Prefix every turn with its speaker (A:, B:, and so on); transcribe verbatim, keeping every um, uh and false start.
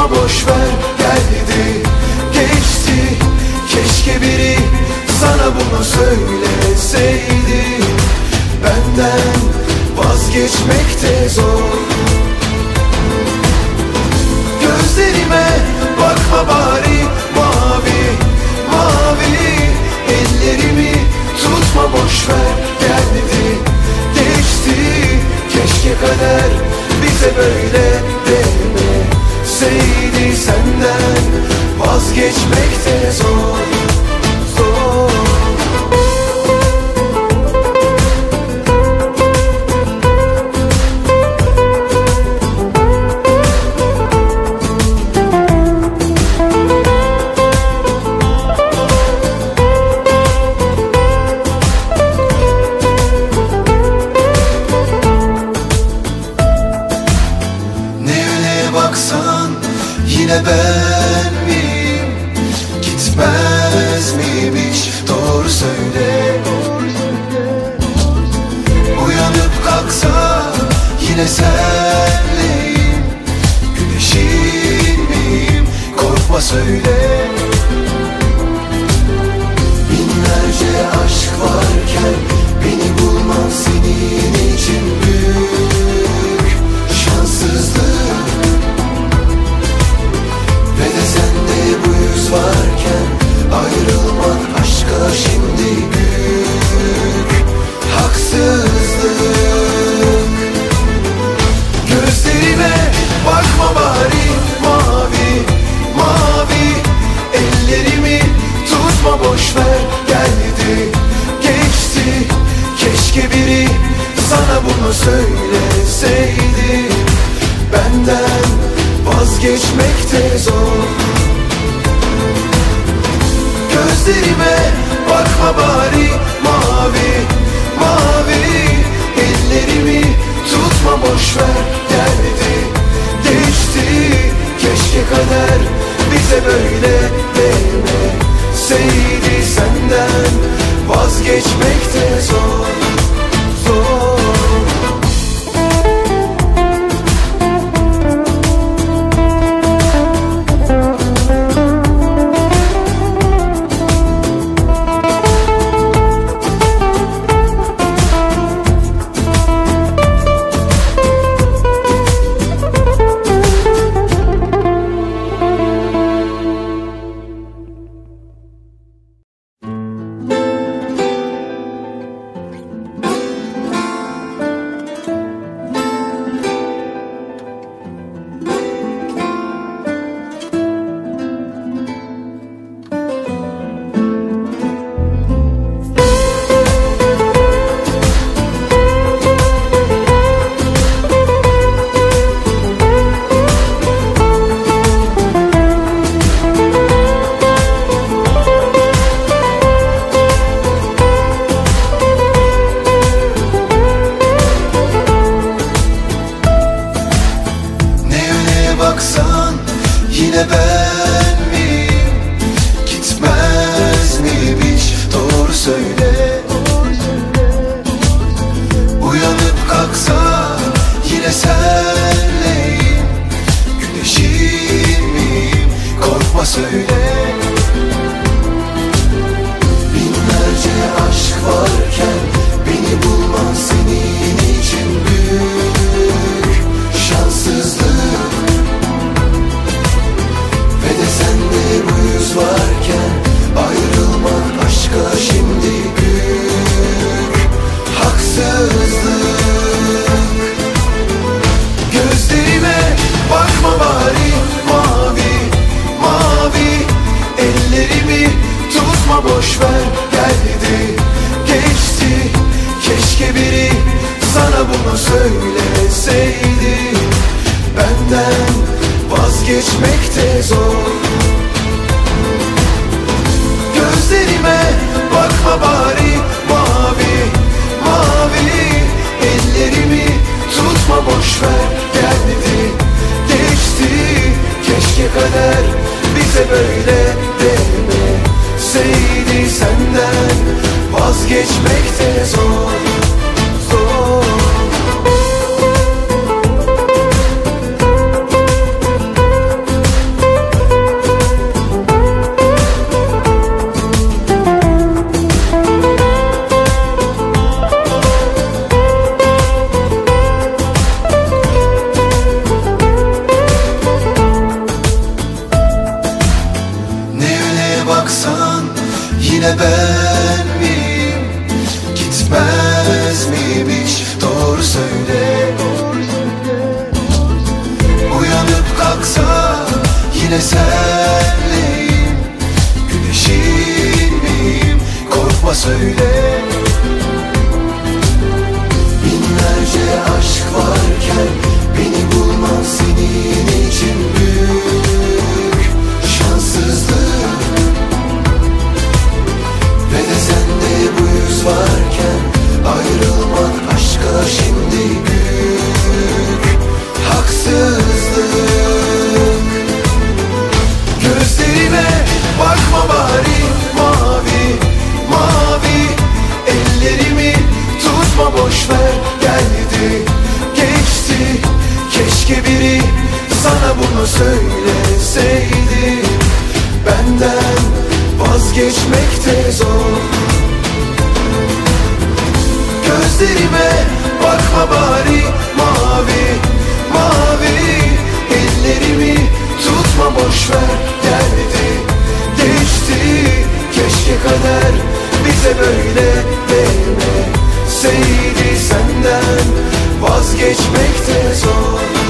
A: Tutma boşver, geldi geçti. Keşke biri sana bunu söyleseydi. Benden vazgeçmek de zor. Gözlerime bakma bari, mavi mavi. Ellerimi tutma boşver, geldi geçti. Keşke kader bize böyle demeseydi. Senden vazgeçmek de zor, zor. Baksan yine ben miyim? Gitmez miyim hiç? Doğru söyle. Uyanıp kalksa yine senleyim. Güneşin miyim? Korkma söyle. Binlerce aşk varken beni bulman senin için büyük şanssızlık. Ve de sende bu yüz varken ayrılmak aşka şimdi büyük haksızlık. Gözlerime bakma bari, mavi mavi. Ellerimi tutma boşver, geldi geçti. Keşke biri sana bunu söyleseydi. Benden vazgeçmek de zor. Gözlerime bakma bari, mavi mavi. Ellerimi tutma boşver, geldi geçti. Keşke kader bize böyle demeseydi. Senden vazgeçmek de zor, zor. Baksan yine ben miyim? Gitmez miyim hiç? Doğru söyle. Uyanıp kalksa yine senleyim. Güneşin miyim? Korkma söyle. Binlerce aşk varken beni bulman senin için büyük şanssızlık. Ve de sende bu yüz varken ayrılmak aşka şimdi büyük haksızlık. Gözlerime bakma bari, mavi mavi. Ellerimi tutma boşver, geldi geçti. Keşke biri sana bunu söyleseydi. Benden vazgeçmek de zor. Gözlerime bakma bari, mavi mavi. Ellerimi tutma boşver, geldi geçti. Keşke kader bize böyle demeseydi. Senden vazgeçmek de zor, zor. yine ben miyim? Gitmez miyim hiç? Doğru söyle. Uyanıp kalksa yine senleyim. Güneşin miyim? Korkma söyle. Binlerce aşk varken beni bulman senin için büyük şanssızlık. Ve de sende bu yüz varken ayrılmak aşka şimdi büyük haksızlık. Gözlerime bakma bari, mavi mavi ellerimi tutma, boşver, geldi geçti. Keşke biri sana bunu söyleseydi. Benden vazgeçmek de zor. Gözlerime bakma bari, mavi mavi ellerimi tutma, boşver, geldi geçti. Keşke kader bize böyle demeseydi. Senden vazgeçmek de zor.